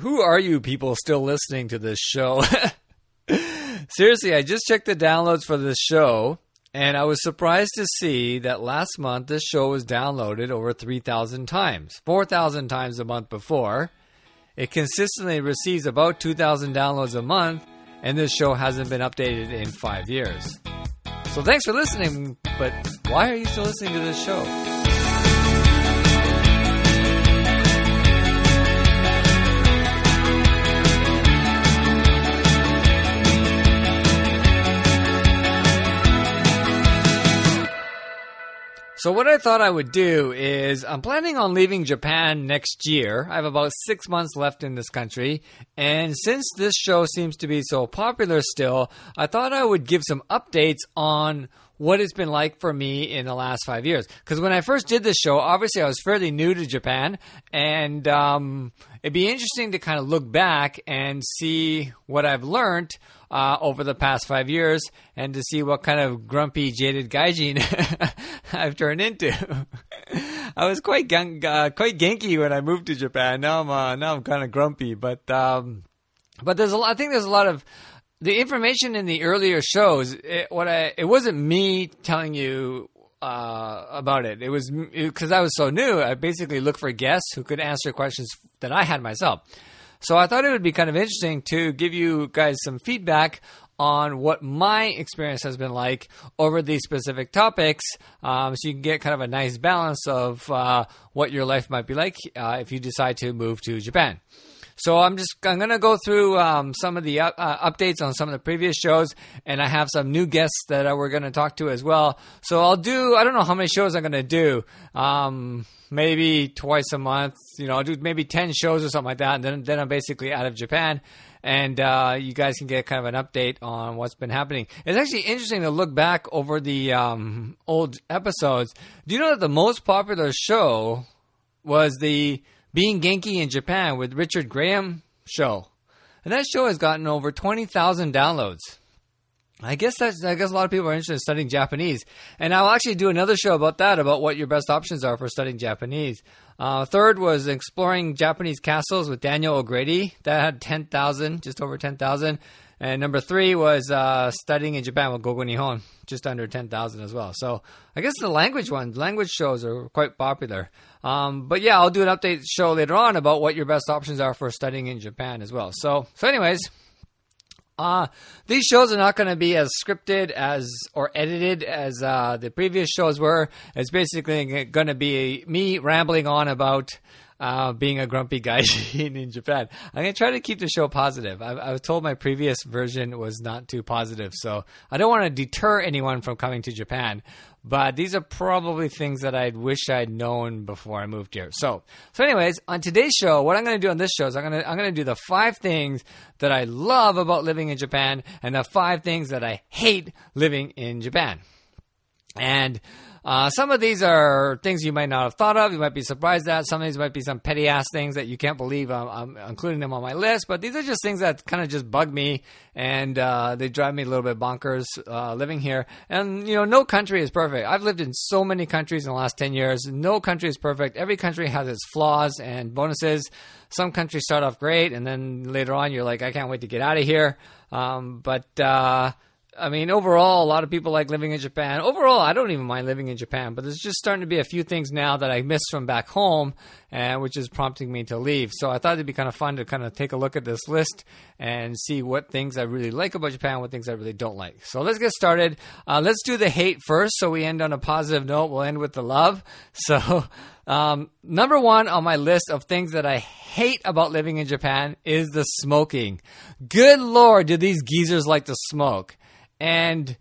Who are you people still listening to this show? Seriously, I just checked the downloads for this show, and I was surprised to see that last month this show was downloaded over 3,000 times. 4,000 times a month before. It consistently receives about 2,000 downloads a month, and this show hasn't been updated in 5 years. So thanks for listening, but why are you still listening to this show? So what I thought I would do is I'm planning on leaving Japan next year. I have about 6 months left in this country. And since this show seems to be so popular still, I thought I would give some updates on what it's been like for me in the last 5 years. Because when I first did this show, obviously I was fairly new to Japan. And it'd be interesting to kind of look back and see what I've learned over the past 5 years, and to see what kind of grumpy, jaded gaijin I've turned into. I was quite genki when I moved to Japan. Now I'm kind of grumpy, but there's a lot. I think there's a lot of the information in the earlier shows. It wasn't me telling you about it. It was because I was so new. I basically looked for guests who could answer questions that I had myself. So I thought it would be kind of interesting to give you guys some feedback on what my experience has been like over these specific topics, so you can get kind of a nice balance of what your life might be like if you decide to move to Japan. So I'm going to go through some of the updates on some of the previous shows, and I have some new guests that we're going to talk to as well. So I don't know how many shows I'm going to do. Maybe twice a month, I'll do maybe 10 shows or something like that. And then I'm basically out of Japan, and you guys can get kind of an update on what's been happening. It's actually interesting to look back over the old episodes. Do you know that the most popular show was the Being Genki in Japan with Richard Graham show? And that show has gotten over 20,000 downloads. I guess a lot of people are interested in studying Japanese. And I'll actually do another show about that, about what your best options are for studying Japanese. Third was Exploring Japanese Castles with Daniel O'Grady. That had 10,000, just over 10,000. And number 3 was Studying in Japan with Gogo Nihon, just under 10,000 as well. So I guess the language shows are quite popular. But yeah, I'll do an update show later on about what your best options are for studying in Japan as well. So anyways, these shows are not going to be as scripted or edited as the previous shows were. It's basically going to be me rambling on about being a grumpy gaijin in Japan. I'm going to try to keep the show positive. I was told my previous version was not too positive, so I don't want to deter anyone from coming to Japan. But these are probably things that I wish I'd known before I moved here. So anyways, on today's show, what I'm going to do on this show is I'm going to do the 5 things that I love about living in Japan and the 5 things that I hate living in Japan. And some of these are things you might not have thought of. You might be surprised at. Some of these might be some petty-ass things that you can't believe I'm including them on my list. But these are just things that kind of just bug me, and they drive me a little bit bonkers living here. And, no country is perfect. I've lived in so many countries in the last 10 years. No country is perfect. Every country has its flaws and bonuses. Some countries start off great, and then later on you're like, I can't wait to get out of here. Overall, a lot of people like living in Japan. Overall, I don't even mind living in Japan, but there's just starting to be a few things now that I miss from back home, which is prompting me to leave. So I thought it'd be kind of fun to kind of take a look at this list and see what things I really like about Japan, what things I really don't like. So let's get started. Let's do the hate first, so we end on a positive note. We'll end with the love. So number 1 on my list of things that I hate about living in Japan is the smoking. Good Lord, do these geezers like to smoke. And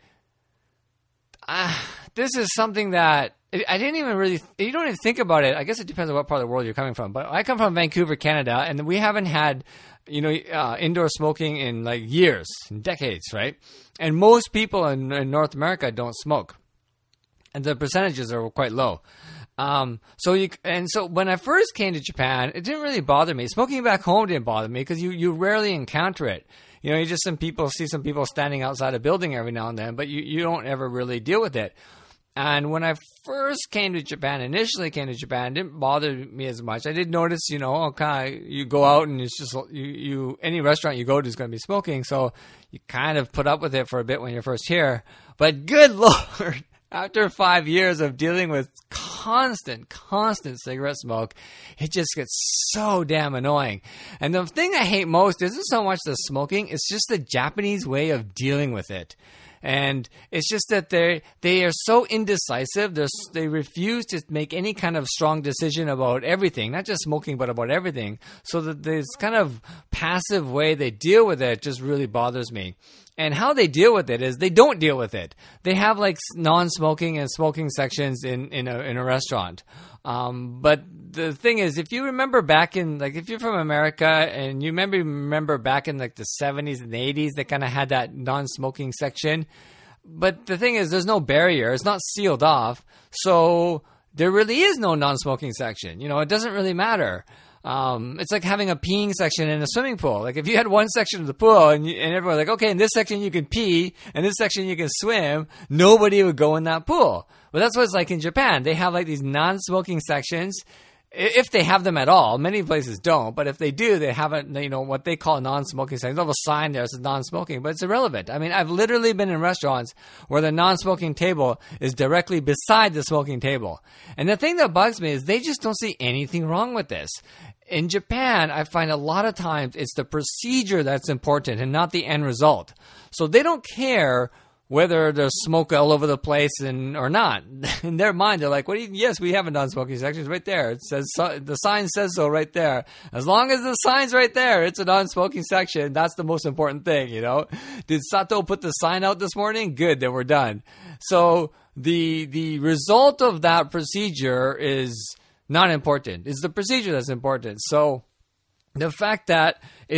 this is something that I didn't even really, you don't even think about it. I guess it depends on what part of the world you're coming from. But I come from Vancouver, Canada, and we haven't had, indoor smoking in like years, decades, right? And most people in North America don't smoke. And the percentages are quite low. So when I first came to Japan, it didn't really bother me. Smoking back home didn't bother me because you rarely encounter it. You just see some people standing outside a building every now and then, but you don't ever really deal with it. And when I first initially came to Japan, it didn't bother me as much. I did notice, okay, you go out and it's just, any restaurant you go to is going to be smoking. So you kind of put up with it for a bit when you're first here. But good Lord, after 5 years of dealing with constant cigarette smoke, it just gets so damn annoying. And the thing I hate most isn't so much the smoking, it's just the Japanese way of dealing with it. And it's just that they are so indecisive. They refuse to make any kind of strong decision about everything, not just smoking, but about everything. So that this kind of passive way they deal with it just really bothers me. And how they deal with it is they don't deal with it. They have like non-smoking and smoking sections in a restaurant. But the thing is, if you remember back in, like, if you're from America and you remember back in like the 70s and the 80s, they kind of had that non-smoking section. But the thing is, there's no barrier. It's not sealed off. So there really is no non-smoking section. It doesn't really matter. It's like having a peeing section in a swimming pool. Like if you had one section of the pool and everyone's like, okay, in this section you can pee, and this section you can swim, nobody would go in that pool. But that's what it's like in Japan. They have like these non-smoking sections, if they have them at all. Many places don't, but if they do, they have what they call non-smoking sections. They have a sign there that says non-smoking, but it's irrelevant. I mean, I've literally been in restaurants where the non-smoking table is directly beside the smoking table. And the thing that bugs me is they just don't see anything wrong with this. In Japan, I find a lot of times it's the procedure that's important and not the end result. So they don't care whether there's smoke all over the place or not. In their mind, they're like, yes, we have a non-smoking section. It's right there. It says the sign says so right there. As long as the sign's right there, it's a non-smoking section. That's the most important thing, Did Sato put the sign out this morning? Good, then we're done. So the result of that procedure is not important. It's the procedure that's important. So the fact that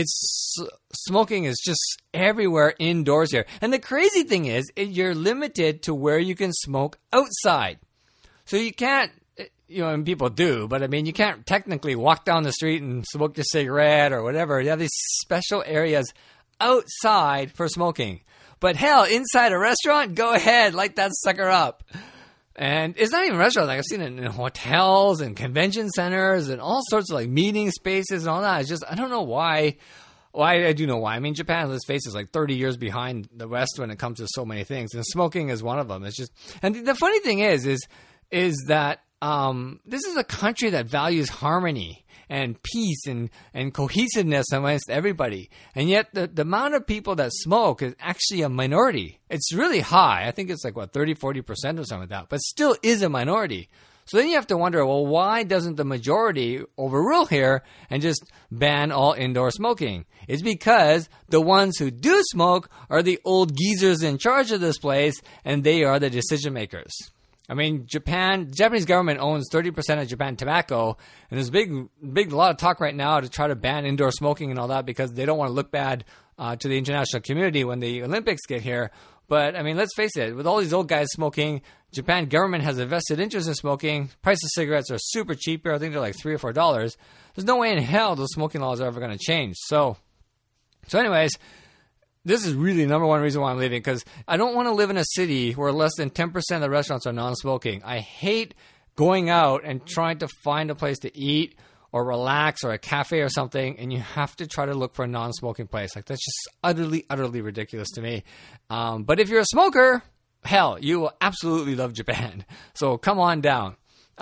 smoking is just everywhere indoors here. And the crazy thing is, you're limited to where you can smoke outside. So you can't, and people do, but I mean, you can't technically walk down the street and smoke your cigarette or whatever. You have these special areas outside for smoking. But hell, inside a restaurant, go ahead, light that sucker up. And it's not even restaurants. Like I've seen it in hotels and convention centers and all sorts of like meeting spaces and all that. It's just, I don't know why. Well, I do know why. I mean, Japan, let's face it, is like 30 years behind the West when it comes to so many things. And smoking is one of them. It's just, and the funny thing is that this is a country that values harmony and peace and cohesiveness amongst everybody. And yet the amount of people that smoke is actually a minority. It's really high. I think it's like, 30-40% or something like that. But still is a minority. So then you have to wonder, well, why doesn't the majority overrule here and just ban all indoor smoking? It's because the ones who do smoke are the old geezers in charge of this place, and they are the decision makers. I mean, the Japanese government owns 30% of Japan Tobacco, and there's a lot of talk right now to try to ban indoor smoking and all that because they don't want to look bad to the international community when the Olympics get here. But, I mean, let's face it, with all these old guys smoking, Japan government has a vested interest in smoking. Price of cigarettes are super cheap here. I think they're like $3 or $4. There's no way in hell those smoking laws are ever going to change. So anyways, this is really number one reason why I'm leaving, because I don't want to live in a city where less than 10% of the restaurants are non-smoking. I hate going out and trying to find a place to eat or relax or a cafe or something, and you have to try to look for a non-smoking place. Like, that's just utterly, utterly ridiculous to me. But if you're a smoker, hell, you will absolutely love Japan. So come on down.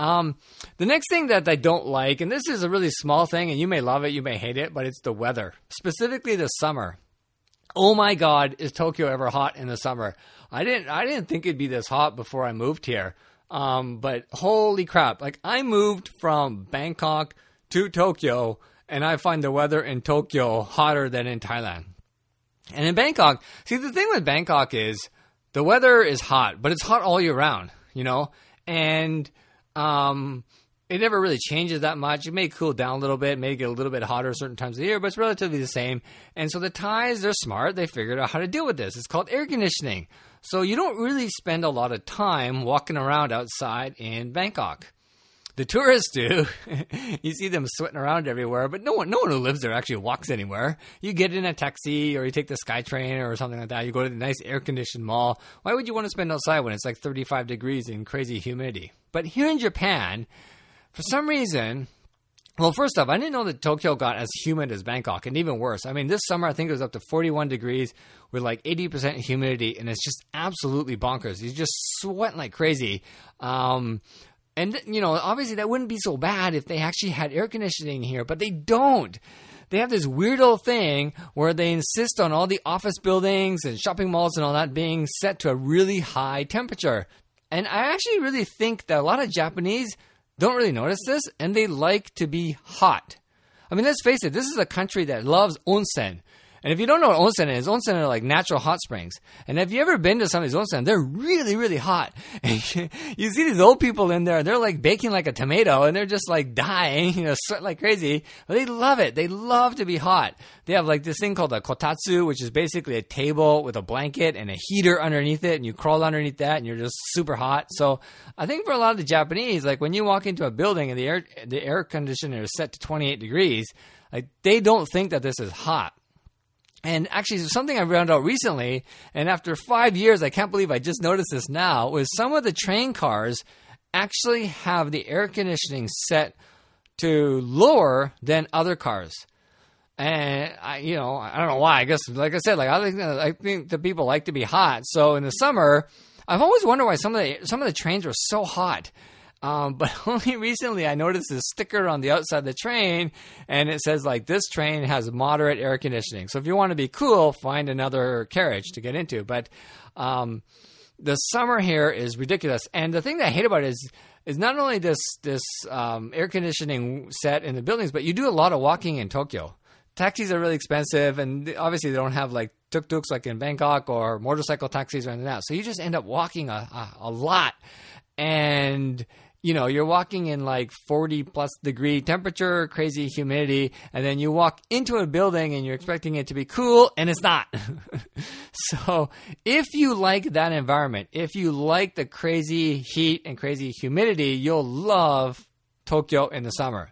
The next thing that I don't like, and this is a really small thing, and you may love it, you may hate it, but it's the weather, specifically the summer. Oh my God, is Tokyo ever hot in the summer? I didn't think it'd be this hot before I moved here. But holy crap. Like, I moved from Bangkok to Tokyo, and I find the weather in Tokyo hotter than in Thailand. And in Bangkok, see, the thing with Bangkok is the weather is hot, but it's hot all year round, and it never really changes that much. It may cool down a little bit, may get a little bit hotter certain times of the year, but it's relatively the same. And so the Thais, they're smart. They figured out how to deal with this. It's called air conditioning. So you don't really spend a lot of time walking around outside in Bangkok. The tourists do. You see them sweating around everywhere, but no one who lives there actually walks anywhere. You get in a taxi or you take the SkyTrain or something like that. You go to the nice air-conditioned mall. Why would you want to spend outside when it's like 35 degrees and crazy humidity? But here in Japan, for some reason, well, first off, I didn't know that Tokyo got as humid as Bangkok, and even worse. I mean, this summer I think it was up to 41 degrees with like 80% humidity, and it's just absolutely bonkers. You're just sweating like crazy. And, you know, obviously that wouldn't be so bad if they actually had air conditioning here, but they don't. They have this weirdo thing where they insist on all the office buildings and shopping malls and all that being set to a really high temperature. And I actually really think that a lot of Japanese don't really notice this, and they like to be hot. I mean, let's face it, this is a country that loves onsen. And if you don't know what onsen is, onsen are like natural hot springs. And if you ever been to some of these onsen, they're really, really hot. And you see these old people in there, they're like baking like a tomato, and they're just like dying, you know, sweat like crazy. But they love it. They love to be hot. They have like this thing called a kotatsu, which is basically a table with a blanket and a heater underneath it, and you crawl underneath that, and you're just super hot. So I think for a lot of the Japanese, like when you walk into a building and the air conditioner is set to 28 degrees, like they don't think that this is hot. And actually, something I found out recently, and after 5 years, I can't believe I just noticed this now, was some of the train cars actually have the air conditioning set to lower than other cars. And I don't know why. I guess, like I said, I think the people like to be hot. So in the summer, I've always wondered why some of the trains were so hot. But only recently I noticed this sticker on the outside of the train, and it says like, this train has moderate air conditioning. So if you want to be cool, find another carriage to get into. But the summer here is ridiculous. And the thing that I hate about it is not only this air conditioning set in the buildings, but you do a lot of walking in Tokyo. Taxis are really expensive, and obviously they don't have like tuk-tuks like in Bangkok or motorcycle taxis or anything like that. So you just end up walking a lot. And you know, you're walking in like 40 plus degree temperature, crazy humidity, and then you walk into a building and you're expecting it to be cool, and it's not. So if you like that environment, if you like the crazy heat and crazy humidity, you'll love Tokyo in the summer.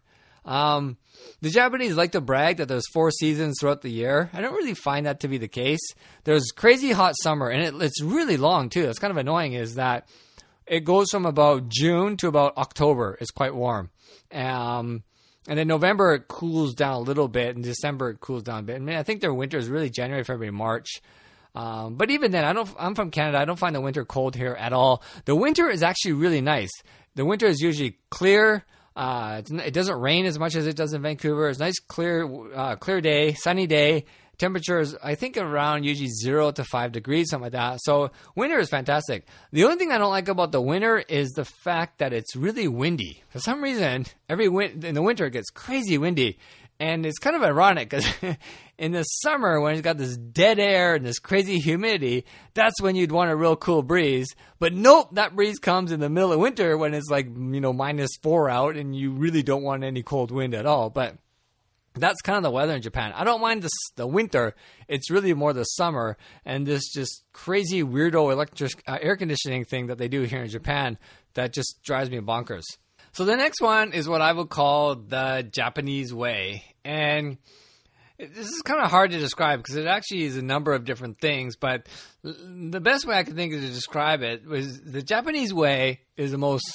The Japanese like to brag that there's 4 seasons throughout the year. I don't really find that to be the case. There's crazy hot summer, and it's really long too. It's kind of annoying is that it goes from about June to about October. It's quite warm. And then November, it cools down a little bit. And December, it cools down a bit. I mean, I think their winter is really January, February, March. But even then, I'm from Canada. I don't find the winter cold here at all. The winter is actually really nice. The winter is usually clear. It doesn't rain as much as it does in Vancouver. It's a nice, clear day, sunny day. Temperatures, I think, around usually 0 to 5 degrees, something like that. So winter is fantastic. The only thing I don't like about the winter is the fact that it's really windy. For some reason, in the winter, it gets crazy windy. And it's kind of ironic because in the summer, when it's got this dead air and this crazy humidity, that's when you'd want a real cool breeze. But nope, that breeze comes in the middle of winter when it's like, -4 out and you really don't want any cold wind at all. But that's kind of the weather in Japan. I don't mind the winter. It's really more the summer and this just crazy weirdo electric air conditioning thing that they do here in Japan that just drives me bonkers. So the next one is what I would call the Japanese way. And this is kind of hard to describe because it actually is a number of different things. But the best way I can think of to describe it was the Japanese way is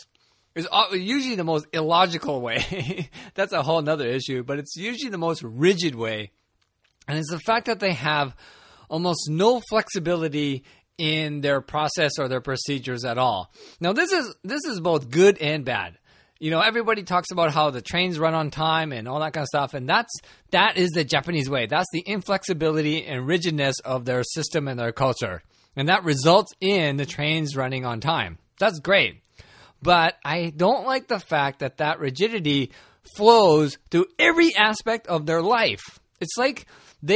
usually the most illogical way. That's a whole nother issue, but it's usually the most rigid way. And it's the fact that they have almost no flexibility in their process or their procedures at all. Now, this is both good and bad. Everybody talks about how the trains run on time and all that kind of stuff, and that is the Japanese way. That's the inflexibility and rigidness of their system and their culture. And that results in the trains running on time. That's great. But I don't like the fact that rigidity flows through every aspect of their life. It's like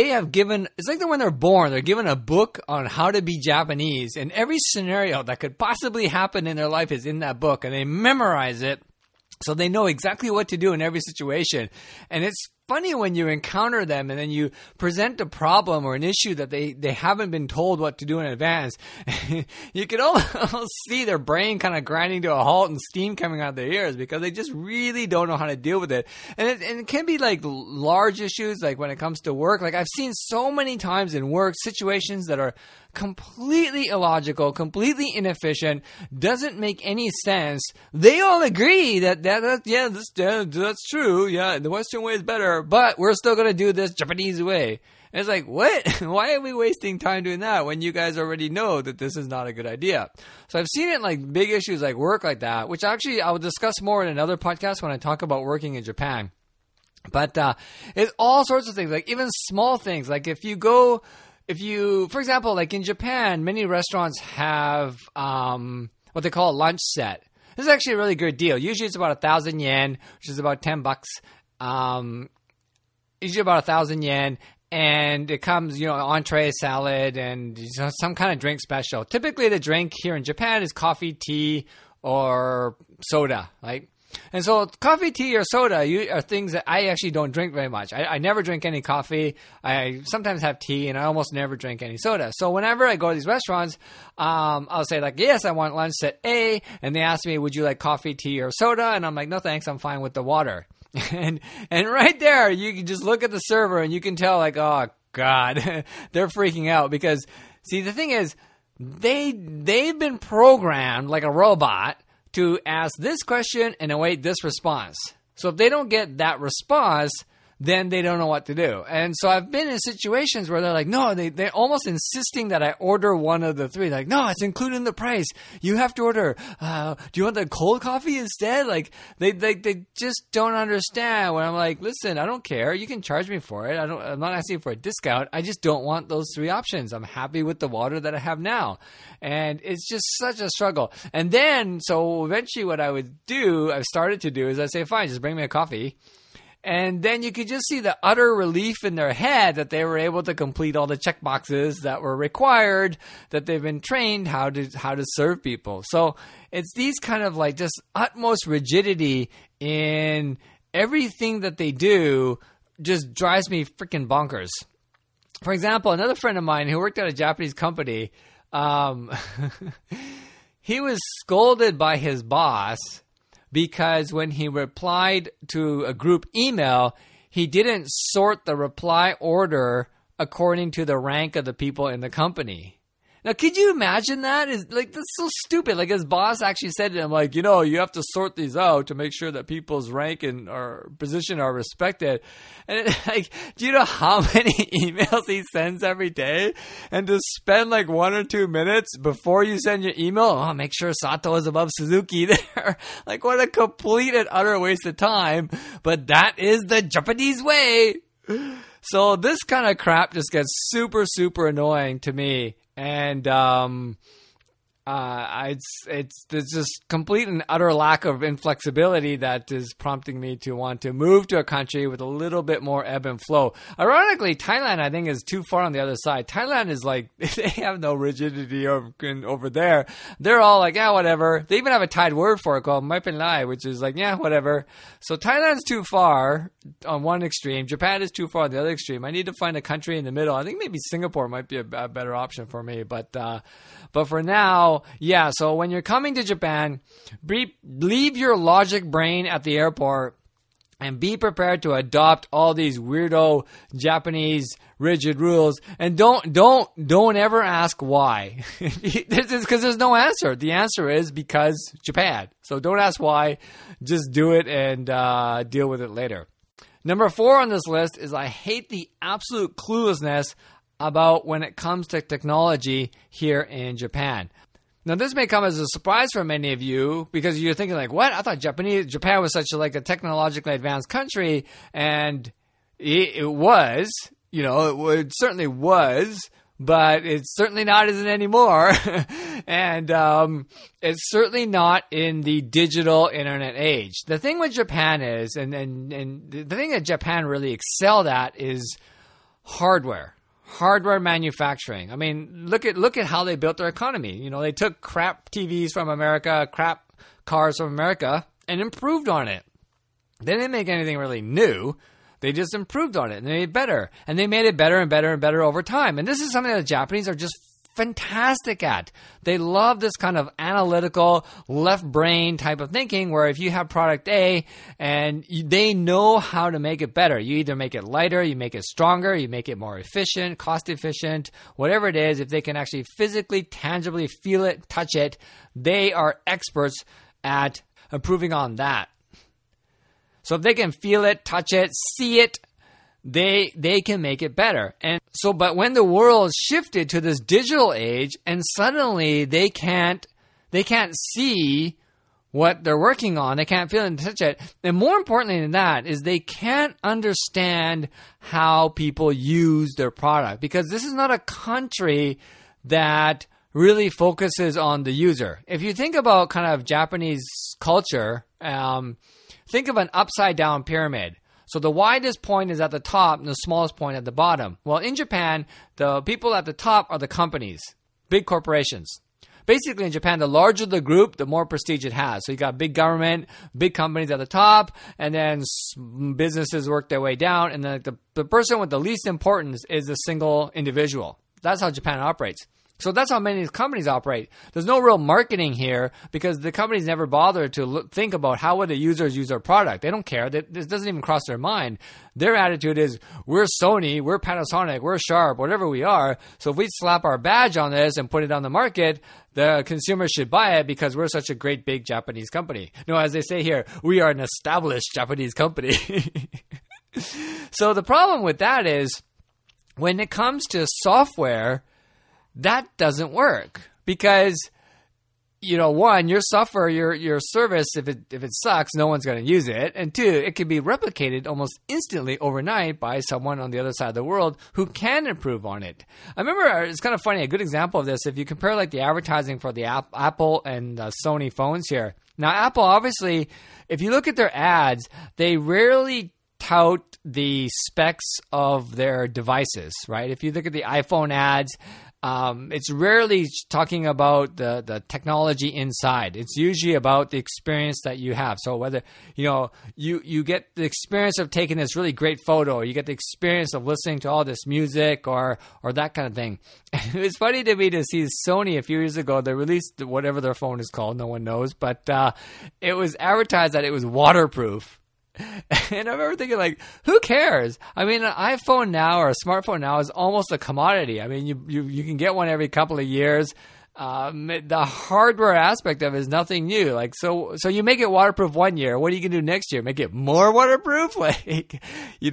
when they're born, they're given a book on how to be Japanese, and every scenario that could possibly happen in their life is in that book, and they memorize it so they know exactly what to do in every situation. And it's funny when you encounter them and then you present a problem or an issue that they haven't been told what to do in advance. You can almost see their brain kind of grinding to a halt and steam coming out of their ears because they just really don't know how to deal with it. And it can be like large issues, like when it comes to work. Like I've seen so many times in work situations that are completely illogical, completely inefficient, doesn't make any sense. They all agree that's true. Yeah, the Western way is better, but we're still going to do this Japanese way. And it's like, what? Why are we wasting time doing that when you guys already know that this is not a good idea? So I've seen it in like big issues like work like that, which actually I will discuss more in another podcast when I talk about working in Japan. But it's all sorts of things, like even small things. Like if you, for example, like in Japan, many restaurants have what they call a lunch set. This is actually a really good deal. Usually it's about 1,000 yen, which is about $10. Usually about 1,000 yen. And it comes, entree, salad, and some kind of drink special. Typically the drink here in Japan is coffee, tea, or soda, right? And so coffee, tea, or soda are things that I actually don't drink very much. I never drink any coffee. I sometimes have tea, and I almost never drink any soda. So whenever I go to these restaurants, I'll say like, yes, I want lunch set A. And they ask me, would you like coffee, tea, or soda? And I'm like, no, thanks. I'm fine with the water. And right there, you can just look at the server and you can tell like, oh God, they're freaking out because see, the thing is they've been programmed like a robot to ask this question and await this response. So if they don't get that response, then they don't know what to do. And so I've been in situations where they're like, no, they're almost insisting that I order one of the three. Like, no, it's included in the price. You have to order. Do you want the cold coffee instead? Like, they just don't understand when I'm like, listen, I don't care. You can charge me for it. I'm not asking for a discount. I just don't want those three options. I'm happy with the water that I have now. And it's just such a struggle. And then, so eventually what I've started to do is I say, fine, just bring me a coffee. And then you could just see the utter relief in their head that they were able to complete all the check boxes that were required, that they've been trained how to serve people. So it's these kind of like just utmost rigidity in everything that they do just drives me freaking bonkers. For example, another friend of mine who worked at a Japanese company, he was scolded by his boss because when he replied to a group email, he didn't sort the reply order according to the rank of the people in the company. Now, could you imagine that? That's so stupid. Like his boss actually said to him, like, you have to sort these out to make sure that people's rank and or position are respected. And do you know how many emails he sends every day? And to spend like 1 or 2 minutes before you send your email, make sure Sato is above Suzuki there. Like what a complete and utter waste of time. But that is the Japanese way. So this kind of crap just gets super, super annoying to me. And it's just complete and utter lack of inflexibility that is prompting me to want to move to a country with a little bit more ebb and flow. Ironically, Thailand, I think, is too far on the other side. Thailand is like, they have no rigidity over there. They're all like, yeah, whatever. They even have a Thai word for it called Mai Pen Lai, which is like, yeah, whatever. So Thailand's too far on one extreme. Japan is too far on the other extreme. I need to find a country in the middle. I think maybe Singapore might be a better option for me. But for now, yeah, so when you're coming to Japan, leave your logic brain at the airport and be prepared to adopt all these weirdo Japanese rigid rules. And don't ever ask why. Because there's no answer. The answer is because Japan. So don't ask why. Just do it and deal with it later. Number 4 on this list is I hate the absolute cluelessness about when it comes to technology here in Japan. Now, this may come as a surprise for many of you because you're thinking like, what? I thought Japan was such a technologically advanced country, and it was, it certainly was, but it's certainly not isn't anymore. And it's certainly not in the digital internet age. The thing with Japan is, and the thing that Japan really excelled at is hardware manufacturing. I mean, look at how they built their economy. They took crap TVs from America, crap cars from America, and improved on it. They didn't make anything really new, They just improved on it and they made it better. And they made it better and better and better over time. And this is something that the Japanese are just fantastic at. They love this kind of analytical left brain type of thinking where if you have product A and they know how to make it better. You either make it lighter, you make it stronger, you make it more efficient, cost efficient, whatever it is. If they can actually physically, tangibly feel it, touch it, they are experts at improving on that. So if they can feel it, touch it, see it, they can make it better. And so, but when the world shifted to this digital age and suddenly they can't see what they're working on, they can't feel it and touch it. And more importantly than that is they can't understand how people use their product, because this is not a country that really focuses on the user. If you think about kind of Japanese culture, think of an upside down pyramid. So the widest point is at the top and the smallest point at the bottom. Well, in Japan, the people at the top are the companies, big corporations. Basically, in Japan, the larger the group, the more prestige it has. So you got big government, big companies at the top, and then businesses work their way down. And then the person with the least importance is the single individual. That's how Japan operates. So that's how many companies operate. There's no real marketing here because the companies never bother to think about how would the users use their product. They don't care. This doesn't even cross their mind. Their attitude is, we're Sony, we're Panasonic, we're Sharp, whatever we are. So if we slap our badge on this and put it on the market, the consumers should buy it because we're such a great big Japanese company. No, as they say here, we are an established Japanese company. So the problem with that is when it comes to software, that doesn't work because, one, your software, your service, if it sucks, no one's going to use it. And two, it can be replicated almost instantly overnight by someone on the other side of the world who can improve on it. I remember, it's kind of funny, a good example of this, if you compare like the advertising for the Apple and Sony phones here. Now, Apple, obviously, if you look at their ads, they rarely tout the specs of their devices, right? If you look at the iPhone ads, it's rarely talking about the technology inside. It's usually about the experience that you have. So whether, you get the experience of taking this really great photo, or you get the experience of listening to all this music or that kind of thing. It was funny to me to see Sony a few years ago. They released whatever their phone is called. No one knows, but it was advertised that it was waterproof. And I remember thinking, like, who cares? I mean, an iPhone now or a smartphone now is almost a commodity. I mean, you can get one every couple of years. The hardware aspect of it is nothing new. Like, so you make it waterproof one year. What are you going to do next year? Make it more waterproof? Like,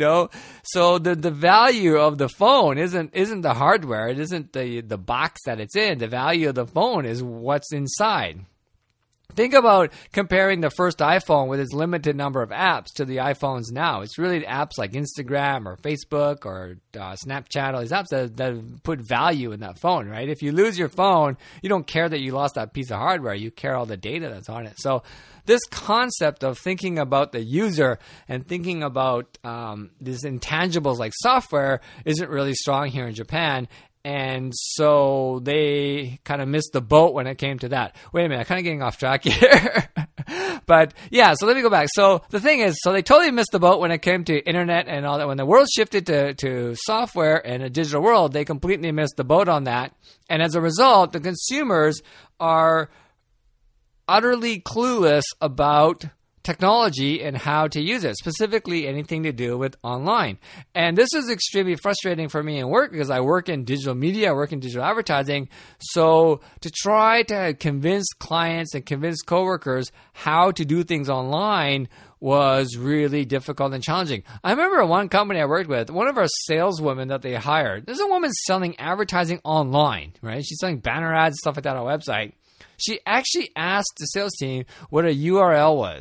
So the value of the phone isn't the hardware. It isn't the box that it's in. The value of the phone is what's inside. Think about comparing the first iPhone with its limited number of apps to the iPhones now. It's really apps like Instagram or Facebook or Snapchat, all these apps that put value in that phone, right? If you lose your phone, you don't care that you lost that piece of hardware. You care all the data that's on it. So this concept of thinking about the user and thinking about these intangibles like software isn't really strong here in Japan. And so they kind of missed the boat when it came to that. Wait a minute, I'm kind of getting off track here. But yeah, so let me go back. So the thing is, so they totally missed the boat when it came to internet and all that. When the world shifted to software and a digital world, they completely missed the boat on that. And as a result, the consumers are utterly clueless about technology and how to use it, specifically anything to do with online. And this is extremely frustrating for me in work because I work in digital media, I work in digital advertising. So to try to convince clients and convince coworkers how to do things online was really difficult and challenging. I remember one company I worked with, one of our saleswomen that they hired, there's a woman selling advertising online, right? She's selling banner ads, stuff like that on a website. She actually asked the sales team what a URL was.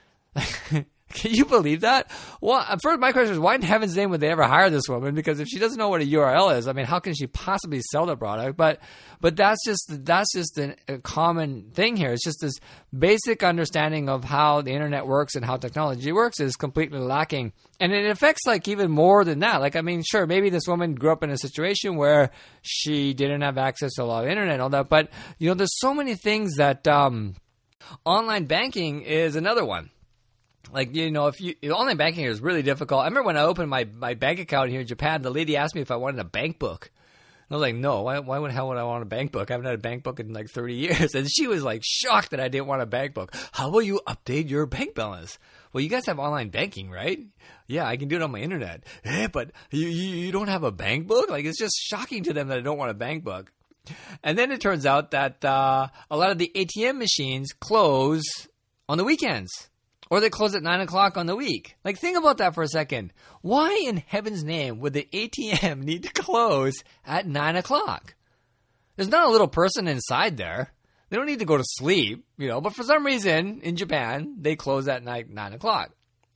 Can you believe that? Well, first, my question is, why in heaven's name would they ever hire this woman? Because if she doesn't know what a URL is, I mean, how can she possibly sell the product? But that's just a common thing here. It's just this basic understanding of how the internet works and how technology works is completely lacking. And it affects like even more than that. Like, I mean, sure, maybe this woman grew up in a situation where she didn't have access to a lot of internet and all that. But, there's so many things that online banking is another one. Like, online banking is really difficult. I remember when I opened my bank account here in Japan, the lady asked me if I wanted a bank book. I was like, no, why the hell would I want a bank book? I haven't had a bank book in like 30 years. And she was like shocked that I didn't want a bank book. How will you update your bank balance? Well, you guys have online banking, right? Yeah, I can do it on my internet. But you don't have a bank book? Like, it's just shocking to them that I don't want a bank book. And then it turns out that a lot of the ATM machines close on the weekends. Or they close at 9 o'clock on the week. Like, think about that for a second. Why in heaven's name would the ATM need to close at 9 o'clock? There's not a little person inside there. They don't need to go to sleep, But for some reason, in Japan, they close at 9 o'clock.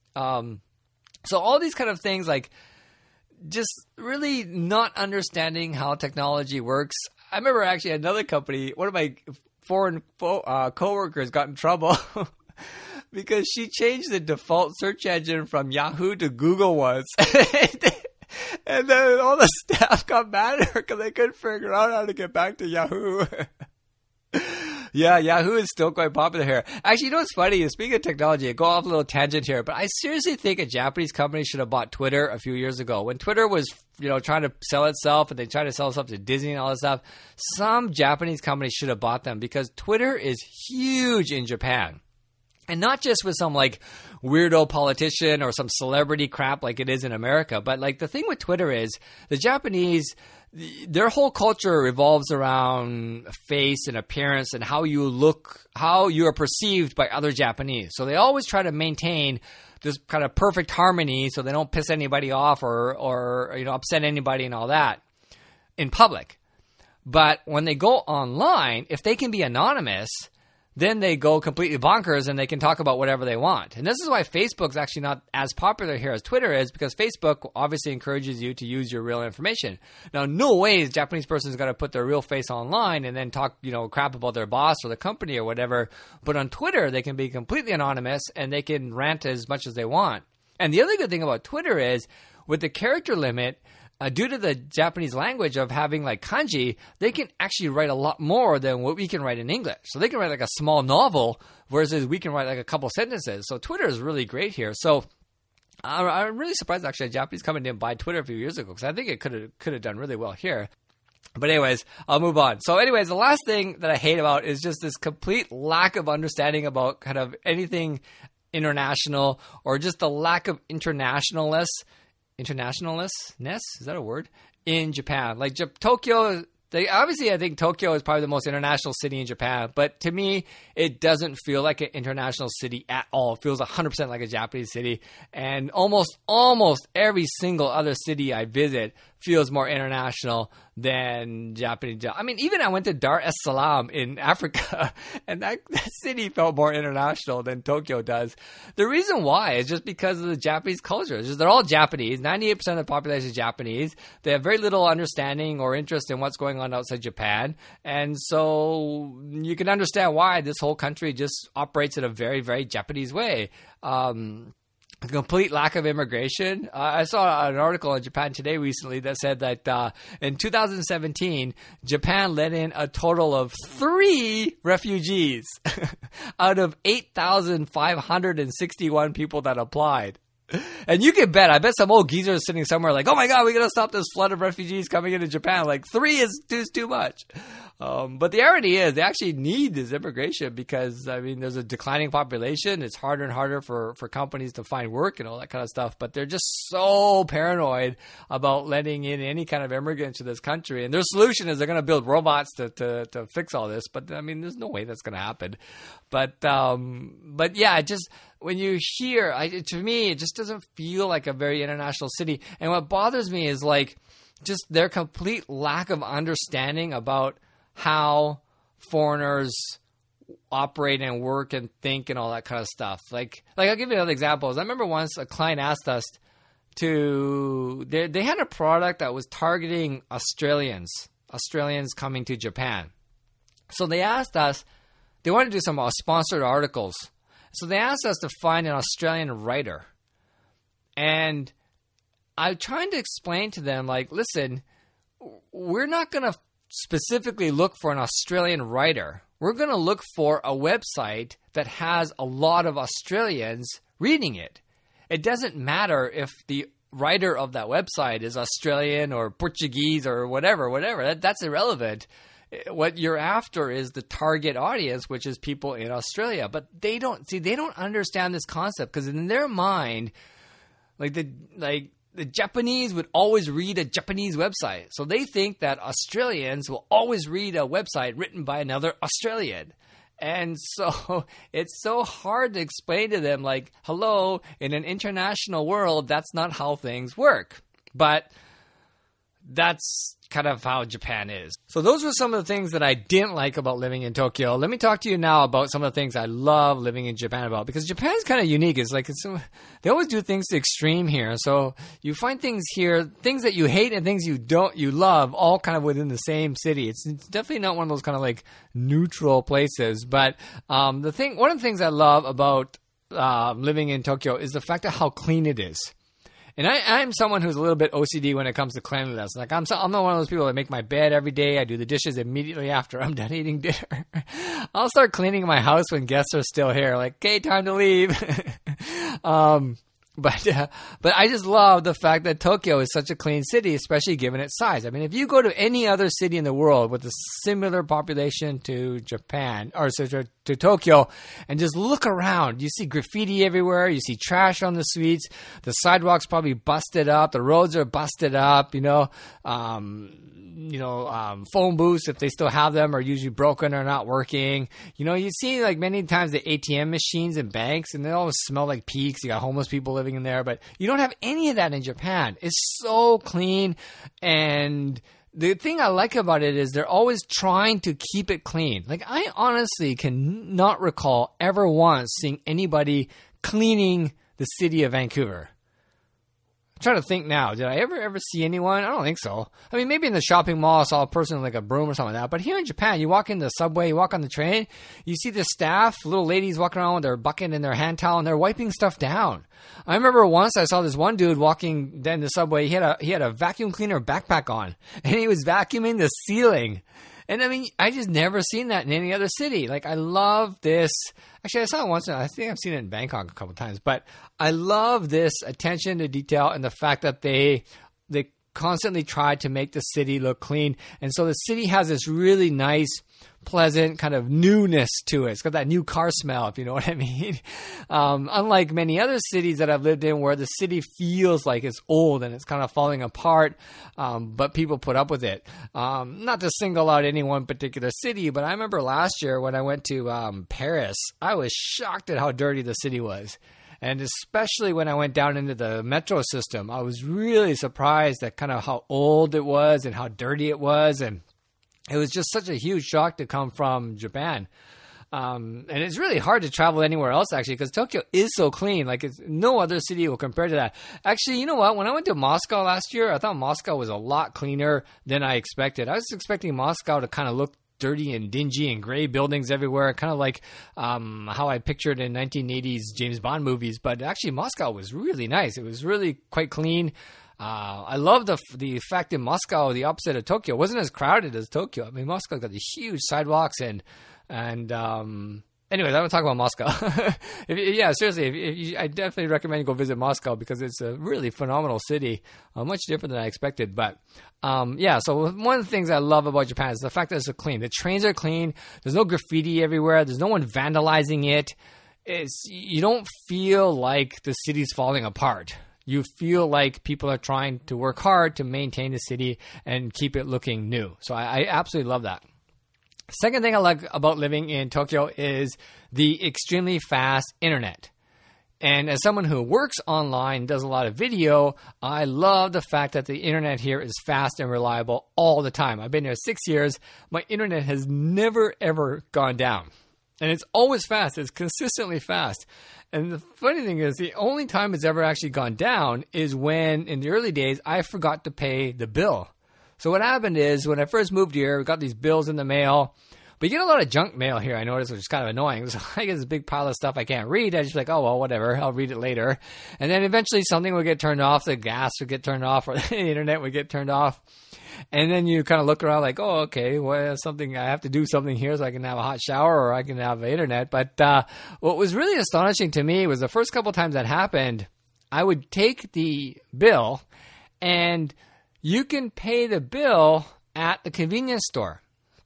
So all these kind of things, like, just really not understanding how technology works. I remember actually another company, one of my foreign coworkers got in trouble. Because she changed the default search engine from Yahoo to Google once. And then all the staff got mad at her because they couldn't figure out how to get back to Yahoo. Yeah, Yahoo is still quite popular here. Actually, what's funny? Speaking of technology, I go off a little tangent here, but I seriously think a Japanese company should have bought Twitter a few years ago. When Twitter was, trying to sell itself and they tried to sell stuff to Disney and all that stuff, some Japanese company should have bought them because Twitter is huge in Japan. And not just with some like weirdo politician or some celebrity crap like it is in America, but like the thing with Twitter is the Japanese, their whole culture revolves around face and appearance and how you look, how you are perceived by other Japanese. So they always try to maintain this kind of perfect harmony so they don't piss anybody off or upset anybody and all that in public. But when they go online, if they can be anonymous, then they go completely bonkers and they can talk about whatever they want. And this is why Facebook's actually not as popular here as Twitter is, because Facebook obviously encourages you to use your real information. Now, no way is a Japanese person is going to put their real face online and then talk, crap about their boss or the company or whatever. But on Twitter, they can be completely anonymous and they can rant as much as they want. And the other good thing about Twitter is with the character limit, due to the Japanese language of having like kanji, they can actually write a lot more than what we can write in English. So they can write like a small novel, whereas we can write like a couple sentences. So Twitter is really great here. So I'm really surprised actually a Japanese company didn't buy Twitter a few years ago because I think it could have done really well here. But anyways, I'll move on. So anyways, the last thing that I hate about is just this complete lack of understanding about kind of anything international or just the lack of internationalness, is that a word? In Japan. Like Tokyo, obviously I think Tokyo is probably the most international city in Japan, but to me, it doesn't feel like an international city at all. It feels 100% like a Japanese city, and almost every single other city I visit feels more international than Japanese. I mean, even I went to Dar es Salaam in Africa, and that city felt more international than Tokyo does. The reason why is just because of the Japanese culture. It's just they're all Japanese. 98% of the population is Japanese. They have very little understanding or interest in what's going on outside Japan. And so you can understand why this whole country just operates in a very, very Japanese way. A complete lack of immigration. I saw an article in Japan Today recently that said that in 2017, Japan let in a total of 3 refugees out of 8,561 people that applied. And you can bet, I bet some old geezer is sitting somewhere like, oh my God, we got to stop this flood of refugees coming into Japan. Like 3 is too much. But the irony is they actually need this immigration because, I mean, there's a declining population. It's harder and harder for companies to find work and all that kind of stuff. But they're just so paranoid about letting in any kind of immigrant to this country. And their solution is they're going to build robots to fix all this. But, I mean, there's no way that's going to happen. But yeah, just when you hear, to me, it just doesn't feel like a very international city. And what bothers me is like just their complete lack of understanding about how foreigners operate and work and think and all that kind of stuff. Like I'll give you another example. I remember once a client asked us they had a product that was targeting Australians coming to Japan. So they asked us, they wanted to do some sponsored articles. So they asked us to find an Australian writer. And I'm trying to explain to them, like, listen, we're not going to specifically look for an Australian writer. We're going to look for a website that has a lot of Australians reading it. It doesn't matter if the writer of that website is Australian or Portuguese or whatever. That's irrelevant. What you're after is the target audience, which is people in Australia. But they don't understand this concept, because in their mind, the Japanese would always read a Japanese website. So they think that Australians will always read a website written by another Australian. And so it's so hard to explain to them, like, hello, in an international world, that's not how things work. But that's kind of how Japan is. So those were some of the things that I didn't like about living in Tokyo. Let me talk to you now about some of the things I love living in Japan about, because Japan's kind of unique. They always do things to extreme here. So you find things here, things that you hate and things you love, all kind of within the same city. It's definitely not one of those kind of like neutral places. But one of the things I love about living in Tokyo is the fact of how clean it is. And I'm someone who's a little bit OCD when it comes to cleanliness. Like I'm not one of those people that make my bed every day. I do the dishes immediately after I'm done eating dinner. I'll start cleaning my house when guests are still here. Like, okay, time to leave. But I just love the fact that Tokyo is such a clean city, especially given its size. I mean, if you go to any other city in the world with a similar population to Japan, or to Tokyo, and just look around, you see graffiti everywhere, you see trash on the streets, the sidewalks probably busted up, the roads are busted up, phone booths, if they still have them, are usually broken or not working. You see like many times the ATM machines in banks, and they always smell like peaks. You got homeless people living in there, but you don't have any of that in Japan. It's so clean, and the thing I like about it is they're always trying to keep it clean. Like, I honestly cannot recall ever once seeing anybody cleaning the city of Vancouver. I'm trying to think now. Did I ever see anyone? I don't think so. I mean, maybe in the shopping mall I saw a person with like a broom or something like that. But here in Japan, you walk in the subway, you walk on the train, you see the staff, little ladies walking around with their bucket and their hand towel, and they're wiping stuff down. I remember once I saw this one dude walking down the subway. He had a vacuum cleaner backpack on, and he was vacuuming the ceiling. And I mean, I just never seen that in any other city. Like, I love this. Actually, I saw it once. I think I've seen it in Bangkok a couple times. But I love this attention to detail and the fact that they constantly try to make the city look clean. And so the city has this really nice, pleasant kind of newness to it. It's got that new car smell, if you know what I mean. Unlike many other cities that I've lived in where the city feels like it's old and it's kind of falling apart, but people put up with it. Not to single out any one particular city, but I remember last year when I went to Paris, I was shocked at how dirty the city was. And especially when I went down into the metro system, I was really surprised at kind of how old it was and how dirty it was. And it was just such a huge shock to come from Japan. And it's really hard to travel anywhere else, actually, because Tokyo is so clean. Like, no other city will compare to that. Actually, you know what? When I went to Moscow last year, I thought Moscow was a lot cleaner than I expected. I was expecting Moscow to kind of look dirty and dingy and gray buildings everywhere, kind of like how I pictured in 1980s James Bond movies. But actually, Moscow was really nice. It was really quite clean. I love the fact in Moscow, the opposite of Tokyo, wasn't as crowded as Tokyo. I mean, Moscow's got these huge sidewalks and anyways, I want to talk about Moscow. Seriously, I definitely recommend you go visit Moscow because it's a really phenomenal city, much different than I expected. But so one of the things I love about Japan is the fact that it's so clean. The trains are clean. There's no graffiti everywhere. There's no one vandalizing it. You don't feel like the city's falling apart. You feel like people are trying to work hard to maintain the city and keep it looking new. So I absolutely love that. Second thing I like about living in Tokyo is the extremely fast internet. And as someone who works online, does a lot of video, I love the fact that the internet here is fast and reliable all the time. I've been here 6 years. My internet has never, ever gone down. And it's always fast. It's consistently fast. And the funny thing is, the only time it's ever actually gone down is when, in the early days, I forgot to pay the bill. So what happened is, when I first moved here, we got these bills in the mail. But you get a lot of junk mail here, I noticed, which is kind of annoying. So I get this big pile of stuff I can't read. I just like, oh, well, whatever. I'll read it later. And then eventually something would get turned off. The gas would get turned off, or the internet would get turned off. And then you kind of look around like, oh, okay, well, I have to do something here so I can have a hot shower or I can have the internet. But what was really astonishing to me was the first couple times that happened, I would take the bill and you can pay the bill at the convenience store.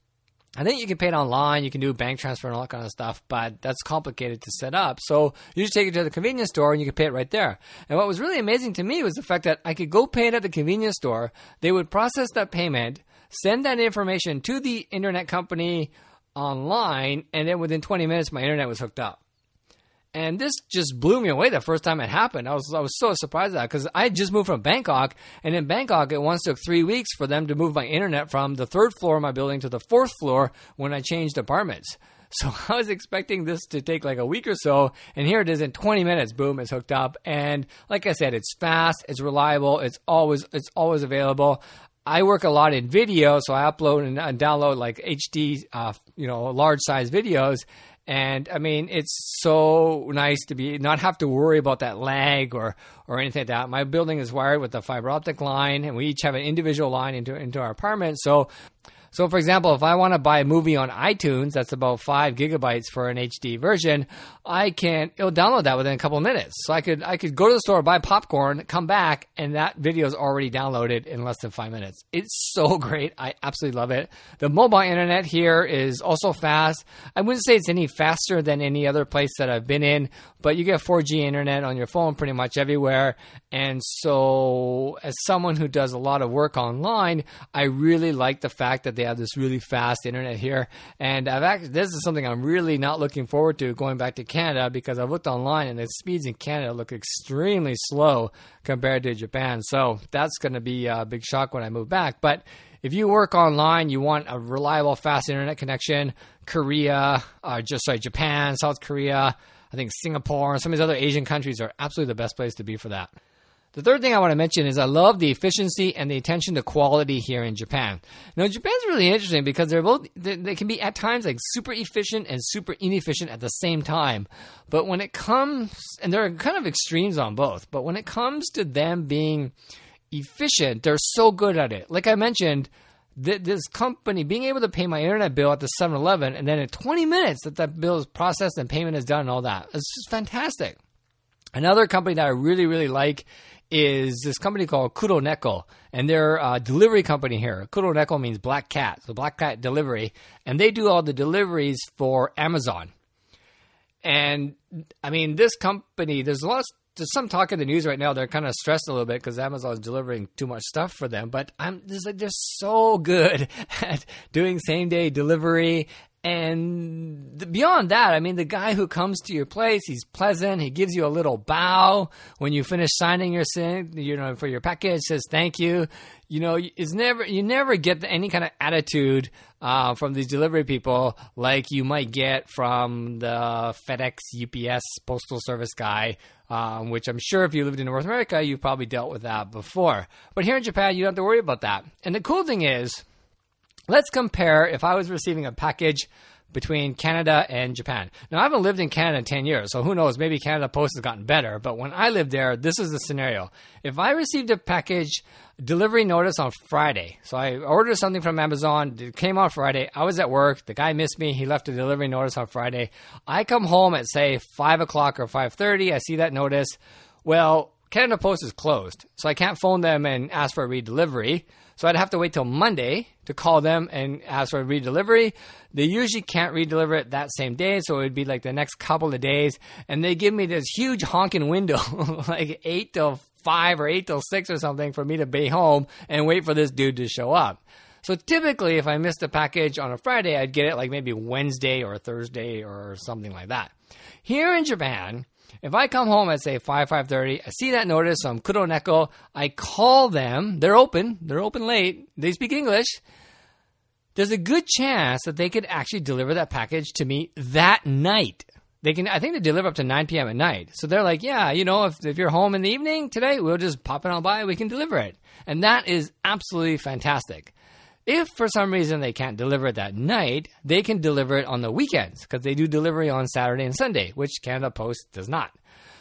I think you can pay it online, you can do bank transfer and all that kind of stuff, but that's complicated to set up. So you just take it to the convenience store and you can pay it right there. And what was really amazing to me was the fact that I could go pay it at the convenience store. They would process that payment, send that information to the internet company online, and then within 20 minutes, my internet was hooked up. And this just blew me away the first time it happened. I was so surprised at that because I had just moved from Bangkok. And in Bangkok, it once took 3 weeks for them to move my internet from the 3rd floor of my building to the 4th floor when I changed apartments. So I was expecting this to take like a week or so. And here it is in 20 minutes. Boom, it's hooked up. And like I said, it's fast, it's reliable, it's always available. I work a lot in video, so I upload and download like HD, large size videos. And I mean, it's so nice to not have to worry about that lag or anything like that. My building is wired with a fiber optic line, and we each have an individual line into our apartment. So, for example, if I want to buy a movie on iTunes, that's about 5 gigabytes for an HD version, it'll download that within a couple of minutes. So I could go to the store, buy popcorn, come back, and that video is already downloaded in less than 5 minutes. It's so great. I absolutely love it. The mobile internet here is also fast. I wouldn't say it's any faster than any other place that I've been in, but you get 4G internet on your phone pretty much everywhere. And so as someone who does a lot of work online, I really like the fact that they have this really fast internet here. And this is something I'm really not looking forward to going back to Canada because I've looked online and the speeds in Canada look extremely slow compared to Japan. So that's going to be a big shock when I move back. But if you work online, you want a reliable, fast internet connection, Japan, South Korea, I think Singapore, and some of these other Asian countries are absolutely the best place to be for that. The third thing I want to mention is I love the efficiency and the attention to quality here in Japan. Now, Japan's really interesting because they can be at times like super efficient and super inefficient at the same time. But when it comes, and there are kind of extremes on both, but when it comes to them being efficient, they're so good at it. Like I mentioned, this company being able to pay my internet bill at the 7-Eleven, and then in 20 minutes that bill is processed and payment is done and all that. It's just fantastic. Another company that I really, really like is this company called Kuroneko, and they're a delivery company here. Kuroneko means black cat, so black cat delivery, and they do all the deliveries for Amazon. And I mean, this company, there's some talk in the news right now. They're kind of stressed a little bit because Amazon's delivering too much stuff for them. But they're so good at doing same day delivery. And beyond that, I mean, the guy who comes to your place, he's pleasant. He gives you a little bow when you finish signing for your package. Says thank you. You never get any kind of attitude from these delivery people like you might get from the FedEx, UPS, postal service guy, which I'm sure if you lived in North America, you've probably dealt with that before. But here in Japan, you don't have to worry about that. And the cool thing is, let's compare if I was receiving a package between Canada and Japan. Now, I haven't lived in Canada in 10 years, so who knows, maybe Canada Post has gotten better. But when I lived there, this is the scenario. If I received a package delivery notice on Friday, so I ordered something from Amazon, it came on Friday, I was at work, the guy missed me, he left a delivery notice on Friday. I come home at, say, 5 o'clock or 5:30, I see that notice. Well, Canada Post is closed, so I can't phone them and ask for a redelivery. So I'd have to wait till Monday to call them and ask for a redelivery. They usually can't redeliver it that same day, so it would be like the next couple of days. And they give me this huge honking window, like 8 till 5 or 8 till 6 or something for me to be home and wait for this dude to show up. So typically, if I missed a package on a Friday, I'd get it like maybe Wednesday or Thursday or something like that. Here in Japan, if I come home at, say, 5:30, I see that notice from Kuroneko, I call them, they're open late, they speak English, there's a good chance that they could actually deliver that package to me that night. I think they deliver up to 9 p.m. at night. So they're like, yeah, if you're home in the evening today, we'll just pop it on by, we can deliver it. And that is absolutely fantastic. If for some reason they can't deliver it that night, they can deliver it on the weekends because they do delivery on Saturday and Sunday, which Canada Post does not.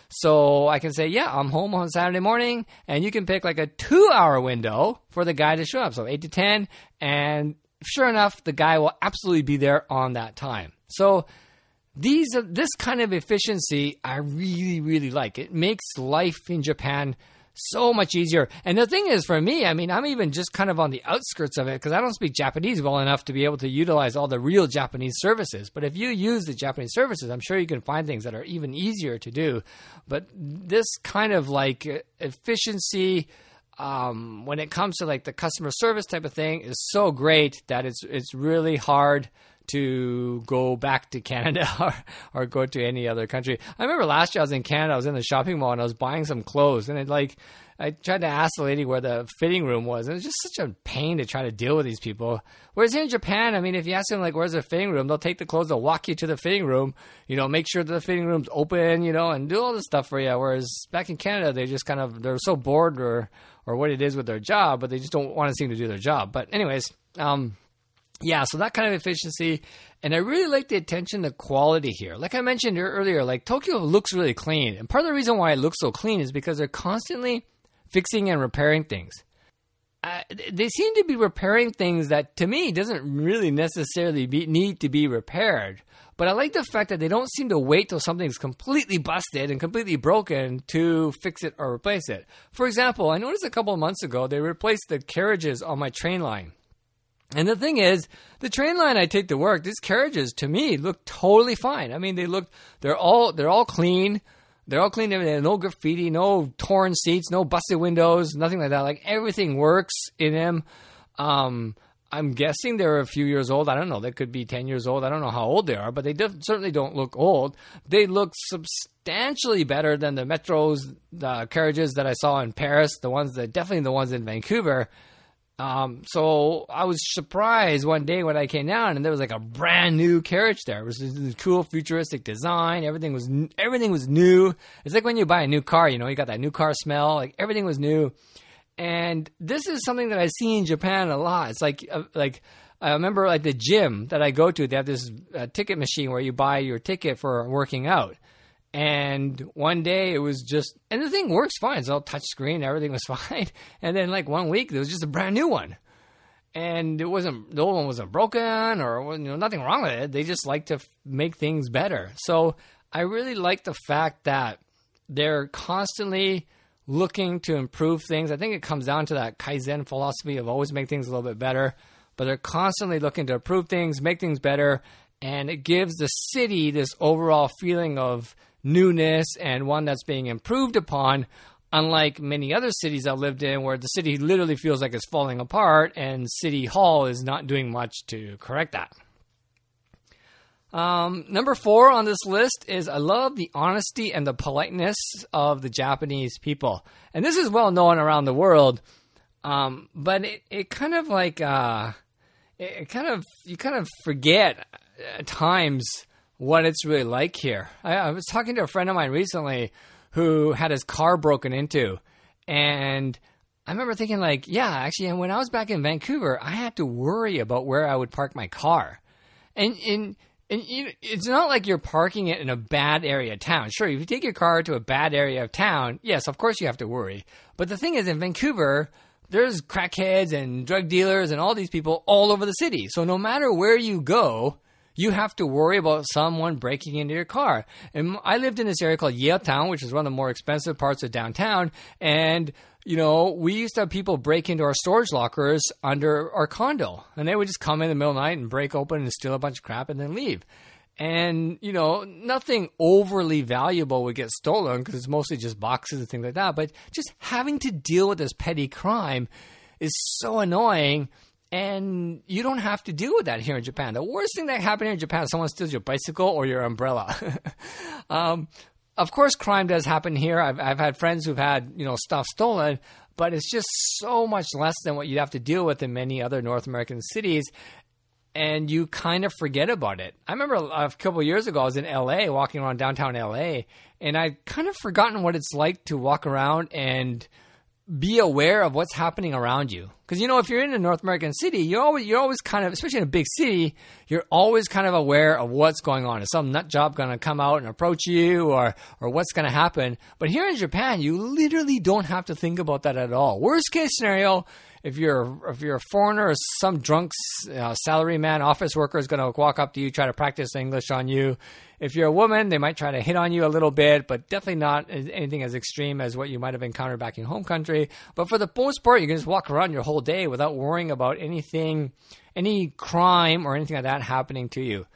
So I can say, yeah, I'm home on Saturday morning, and you can pick like a 2-hour window for the guy to show up. So 8 to 10, and sure enough, the guy will absolutely be there on that time. So this kind of efficiency, I really, really like. It makes life in Japan so much easier. And the thing is, for me, I mean, I'm even just kind of on the outskirts of it because I don't speak Japanese well enough to be able to utilize all the real Japanese services. But if you use the Japanese services, I'm sure you can find things that are even easier to do. But this kind of like efficiency, when it comes to like the customer service type of thing, is so great that it's really hard to go back to Canada or go to any other country. I remember last year I was in Canada, I was in the shopping mall and I was buying some clothes, and I tried to ask the lady where the fitting room was, and it was just such a pain to try to deal with these people. Whereas here in Japan, I mean, if you ask them like, where's the fitting room, they'll take the clothes, they'll walk you to the fitting room, make sure that the fitting room's open, and do all this stuff for you. Whereas back in Canada, they just they're so bored or what it is with their job, but they just don't want to seem to do their job. But anyways, yeah, so that kind of efficiency, and I really like the attention to quality here. Like I mentioned earlier, like Tokyo looks really clean, and part of the reason why it looks so clean is because they're constantly fixing and repairing things. They seem to be repairing things that, to me, doesn't really necessarily need to be repaired. But I like the fact that they don't seem to wait till something's completely busted and completely broken to fix it or replace it. For example, I noticed a couple of months ago they replaced the carriages on my train line. And the thing is, the train line I take to work, these carriages to me look totally fine. I mean, they're all clean. They're all clean. No graffiti, no torn seats, no busted windows, nothing like that. Like everything works in them. I'm guessing they're a few years old. I don't know. They could be 10 years old. I don't know how old they are, but they certainly don't look old. They look substantially better than the metros, the carriages that I saw in Paris. Definitely the ones in Vancouver. So I was surprised one day when I came down and there was like a brand new carriage there. It was this cool futuristic design. Everything was new. It's like when you buy a new car, you got that new car smell. Like everything was new. And this is something that I see in Japan a lot. It's like I remember like the gym that I go to, they have this ticket machine where you buy your ticket for working out. And one day it was and the thing works fine. It's all touch screen. Everything was fine. And then like 1 week, there was just a brand new one. And the old one wasn't broken or nothing wrong with it. They just like to make things better. So I really like the fact that they're constantly looking to improve things. I think it comes down to that Kaizen philosophy of always make things a little bit better. But they're constantly looking to improve things, make things better. And it gives the city this overall feeling of newness and one that's being improved upon, unlike many other cities I've lived in where the city literally feels like it's falling apart and City Hall is not doing much to correct that. Number 4 on this list is I love the honesty and the politeness of the Japanese people. And this is well known around the world, but it kind of like you kind of forget at times what it's really like here. I was talking to a friend of mine recently who had his car broken into, and I remember thinking like, yeah, actually, when I was back in Vancouver, I had to worry about where I would park my car. And it's not like you're parking it in a bad area of town. Sure, if you take your car to a bad area of town, yes, of course you have to worry. But the thing is, in Vancouver, there's crackheads and drug dealers and all these people all over the city. So no matter where you go, you have to worry about someone breaking into your car. And I lived in this area called Yale Town, which is one of the more expensive parts of downtown. And, we used to have people break into our storage lockers under our condo. And they would just come in the middle of the night and break open and steal a bunch of crap and then leave. And, nothing overly valuable would get stolen because it's mostly just boxes and things like that. But just having to deal with this petty crime is so annoying. And you don't have to deal with that here in Japan. The worst thing that happened here in Japan is someone steals your bicycle or your umbrella. Of course, crime does happen here. I've had friends who've had, stuff stolen, but it's just so much less than what you'd have to deal with in many other North American cities. And you kind of forget about it. I remember a couple of years ago, I was in LA, walking around downtown LA, and I'd kind of forgotten what it's like to walk around and be aware of what's happening around you. Because, if you're in a North American city, you're always kind of, especially in a big city, you're always kind of aware of what's going on. Is some nut job going to come out and approach you or what's going to happen? But here in Japan, you literally don't have to think about that at all. Worst case scenario, if you're a foreigner or some drunk salaryman office worker is going to walk up to you, try to practice English on you. If you're a woman, they might try to hit on you a little bit, but definitely not anything as extreme as what you might have encountered back in home country. But for the most part, you can just walk around your whole day without worrying about anything, any crime or anything like that happening to you.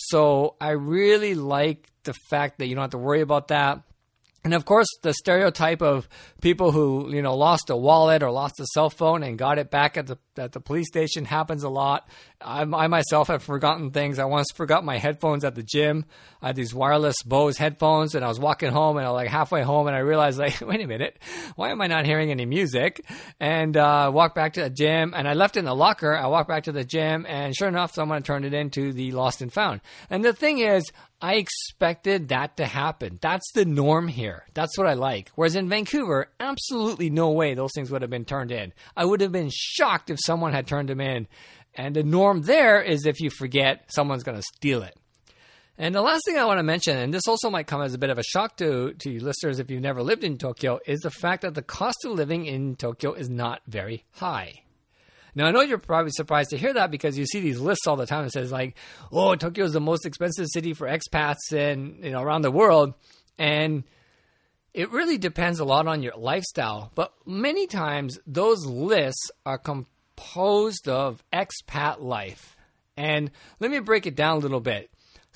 So I really like the fact that you don't have to worry about that. And of course, the stereotype of people who, lost a wallet or lost a cell phone and got it back at the police station happens a lot. I myself have forgotten things. I once forgot my headphones at the gym. I had these wireless Bose headphones, and I was walking home, and I was like halfway home, and I realized, wait a minute, why am I not hearing any music? And walked back to the gym, and I left it in the locker. I walked back to the gym, and sure enough, someone turned it into the lost and found. And the thing is, I expected that to happen. That's the norm here. That's what I like. Whereas in Vancouver, absolutely no way those things would have been turned in. I would have been shocked if someone had turned them in. And the norm there is if you forget, someone's going to steal it. And the last thing I want to mention, and this also might come as a bit of a shock to you listeners if you've never lived in Tokyo, is the fact that the cost of living in Tokyo is not very high. Now, I know you're probably surprised to hear that because you see these lists all the time that says Tokyo is the most expensive city for expats around the world. And it really depends a lot on your lifestyle. But many times those lists are composed of expat life. And let me break it down a little bit.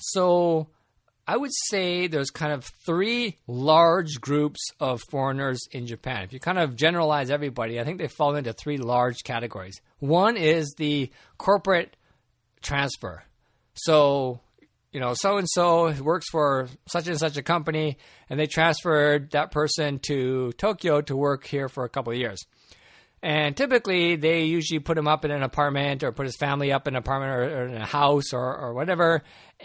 So I would say there's kind of three large groups of foreigners in Japan. If you kind of generalize everybody, I think they fall into three large categories. One is the corporate transfer. So, so-and-so works for such and such a company, and they transferred that person to Tokyo to work here for a couple of years. And typically, they usually put him up in an apartment or put his family up in an apartment or in a house or whatever,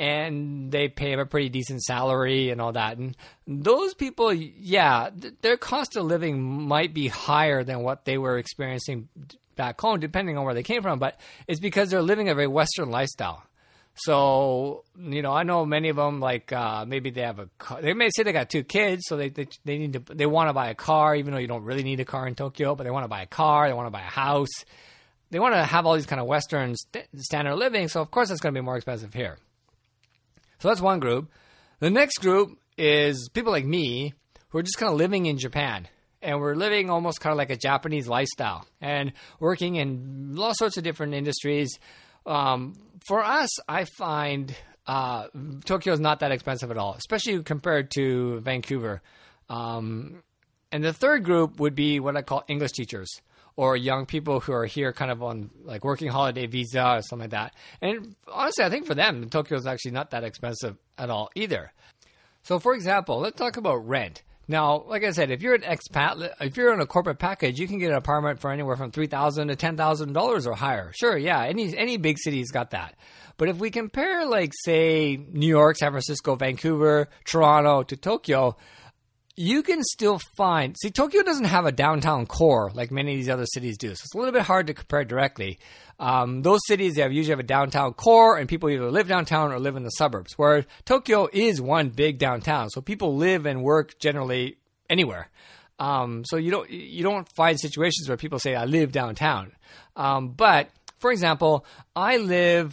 and they pay him a pretty decent salary and all that. And those people, their cost of living might be higher than what they were experiencing back home, depending on where they came from, but it's because they're living a very Western lifestyle. So, I know many of them, maybe they have a car. They may say they got 2 kids, so they want to buy a car, even though you don't really need a car in Tokyo, but they want to buy a car, they want to buy a house. They want to have all these kind of Western standard of living, so of course it's going to be more expensive here. So that's one group. The next group is people like me who are just kind of living in Japan. And we're living almost kind of like a Japanese lifestyle and working in all sorts of different industries. For us, I find Tokyo is not that expensive at all, especially compared to Vancouver. And the third group would be what I call English teachers or young people who are here kind of on working holiday visa or something like that. And honestly, I think for them, Tokyo is actually not that expensive at all either. So for example, let's talk about rent. Now, like I said, if you're an expat, if you're on a corporate package, you can get an apartment for anywhere from $3,000 to $10,000 or higher. Sure, yeah, any big city's got that. But if we compare, say, New York, San Francisco, Vancouver, Toronto to Tokyo, you can still find... See, Tokyo doesn't have a downtown core like many of these other cities do, so it's a little bit hard to compare directly. Those cities usually have a downtown core, and people either live downtown or live in the suburbs, where Tokyo is one big downtown, so people live and work generally anywhere. So you don't find situations where people say, I live downtown. But, for example, I live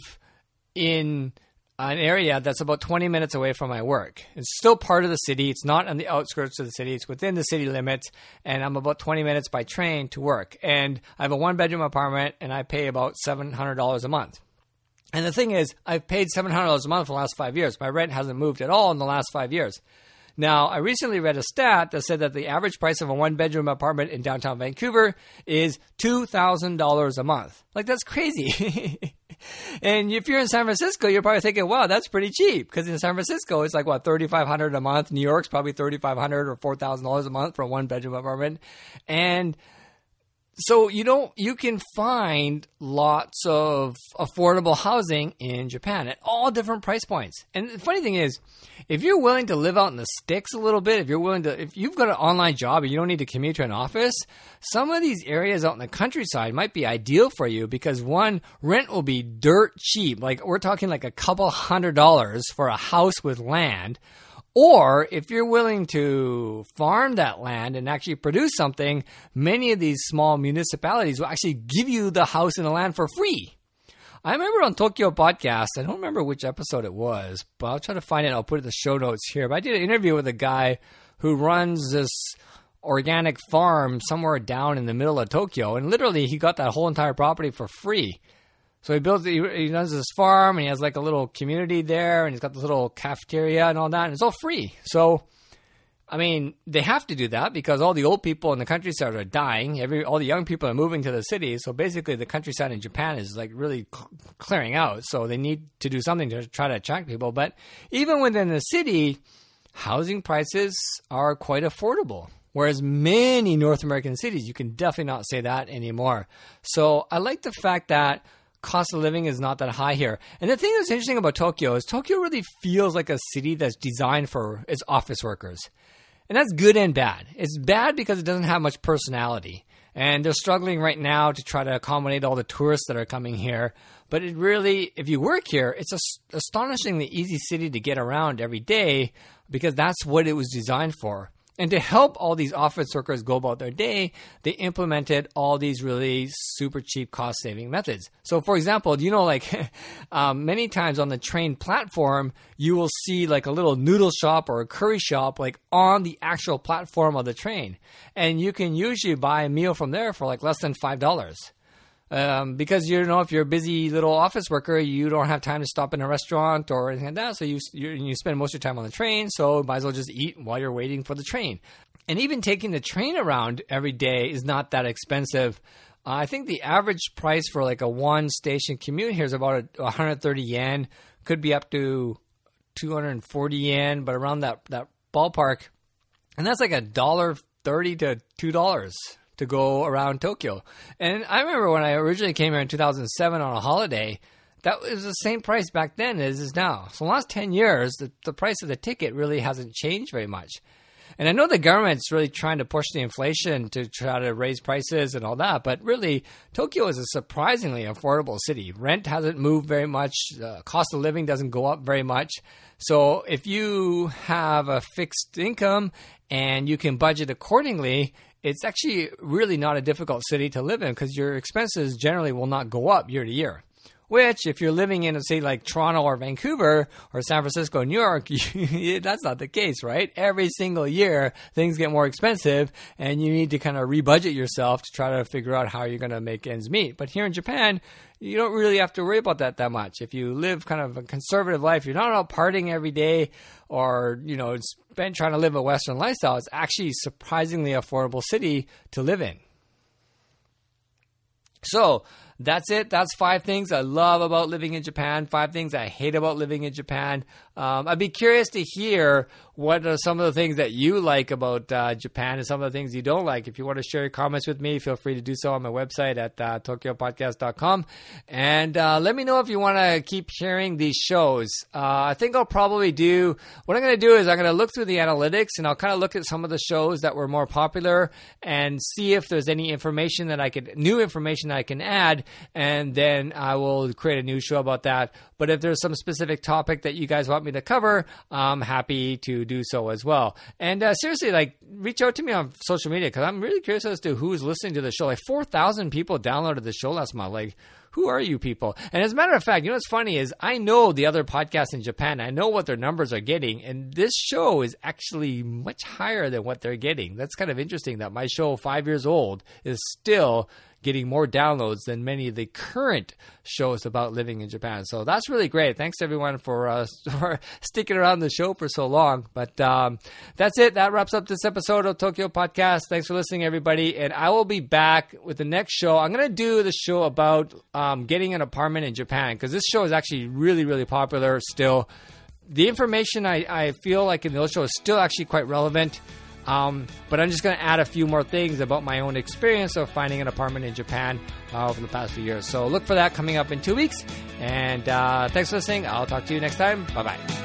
in an area that's about 20 minutes away from my work. It's still part of the city. It's not on the outskirts of the city. It's within the city limits, and I'm about 20 minutes by train to work. And I have a 1-bedroom apartment, and I pay about $700 a month. And the thing is, I've paid $700 a month for the last 5 years. My rent hasn't moved at all in the last 5 years. Now, I recently read a stat that said that the average price of a 1-bedroom apartment in downtown Vancouver is $2,000 a month. That's crazy. And if you're in San Francisco, you're probably thinking, wow, that's pretty cheap. Because in San Francisco, it's $3,500 a month. New York's probably $3,500 or $4,000 a month for a 1-bedroom apartment. And So, you can find lots of affordable housing in Japan at all different price points. And the funny thing is, if you're willing to live out in the sticks a little bit, if you've got an online job and you don't need to commute to an office, some of these areas out in the countryside might be ideal for you because one, rent will be dirt cheap. Like we're talking like a couple $100 for a house with land. Or if you're willing to farm that land and actually produce something, many of these small municipalities will actually give you the house and the land for free. I remember on Tokyo Podcast, I don't remember which episode it was, but I'll try to find it. I'll put it in the show notes here. But I did an interview with a guy who runs this organic farm somewhere down in the middle of Tokyo. And literally, he got that whole entire property for free. So he runs this farm, and he has like a little community there, and he's got this little cafeteria and all that, and it's all free. So, I mean, they have to do that because all the old people in the countryside are dying. All the young people are moving to the city. So basically, the countryside in Japan is like really clearing out. So they need to do something to try to attract people. But even within the city, housing prices are quite affordable. Whereas many North American cities, you can definitely not say that anymore. So I like the fact that cost of living is not that high here. And the thing that's interesting about Tokyo is Tokyo really feels like a city that's designed for its office workers. And that's good and bad. It's bad because it doesn't have much personality. And they're struggling right now to try to accommodate all the tourists that are coming here. But it really, if you work here, it's an astonishingly easy city to get around every day because that's what it was designed for. And to help all these office workers go about their day, they implemented all these really super cheap cost-saving methods. So, for example, many times on the train platform, you will see like a little noodle shop or a curry shop like on the actual platform of the train. And you can usually buy a meal from there for like less than $5. Because, if you're a busy little office worker, you don't have time to stop in a restaurant or anything like that. So you spend most of your time on the train. So you might as well just eat while you're waiting for the train. And even taking the train around every day is not that expensive. I think the average price for like a one station commute here is about 130 yen. Could be up to 240 yen, but around that ballpark. And that's like $1.30 to $2. To go around Tokyo. And I remember when I originally came here in 2007 on a holiday, that was the same price back then as it is now. So in the last 10 years, the price of the ticket really hasn't changed very much. And I know the government's really trying to push the inflation to try to raise prices and all that, but really, Tokyo is a surprisingly affordable city. Rent hasn't moved very much. Cost of living doesn't go up very much. So if you have a fixed income and you can budget accordingly, it's actually really not a difficult city to live in because your expenses generally will not go up year to year. Which, if you're living in a city like Toronto or Vancouver or San Francisco, New York, that's not the case, right? Every single year, things get more expensive and you need to kind of rebudget yourself to try to figure out how you're going to make ends meet. But here in Japan, you don't really have to worry about that much. If you live kind of a conservative life, you're not out partying every day or, trying to live a Western lifestyle. It's actually a surprisingly affordable city to live in. So that's it. That's 5 things I love about living in Japan, 5 things I hate about living in Japan. I'd be curious to hear what are some of the things that you like about Japan and some of the things you don't like. If you want to share your comments with me, feel free to do so on my website at tokyopodcast.com. And let me know if you want to keep hearing these shows. I think I'll probably what I'm going to do is I'm going to look through the analytics and I'll kind of look at some of the shows that were more popular and see if there's any new information that I can add, and then I will create a new show about that. But if there's some specific topic that you guys want me to cover, I'm happy to do so as well. And seriously, reach out to me on social media because I'm really curious as to who's listening to the show. 4,000 people downloaded the show last month. Who are you people? And as a matter of fact, what's funny is I know the other podcasts in Japan. I know what their numbers are getting. And this show is actually much higher than what they're getting. That's kind of interesting that my show, 5 years old, is still getting more downloads than many of the current shows about living in Japan. So that's really great. Thanks everyone for sticking around the show for so long. But that's it. That wraps up this episode of Tokyo Podcast. Thanks for listening, everybody. And I will be back with the next show. I'm going to do the show about getting an apartment in Japan because this show is actually really, really popular still. The information I feel like in the show is still actually quite relevant. But I'm just going to add a few more things about my own experience of finding an apartment in Japan over the past few years. So look for that coming up in 2 weeks. And thanks for listening. I'll talk to you next time. Bye-bye.